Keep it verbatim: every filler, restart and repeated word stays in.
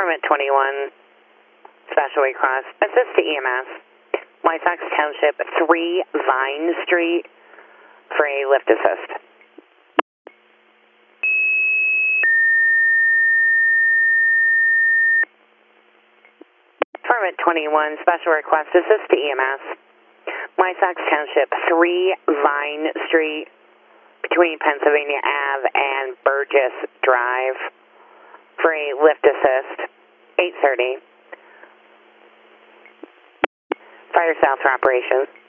Department twenty-one, special request. Assist to E M S. White Sox Township, three Vine Street for a lift assist. Department twenty-one, special request. Assist to E M S. White Sox Township, three Vine Street between Pennsylvania Avenue and Burgess Drive for a lift assist. eight thirty. Fire south for operations.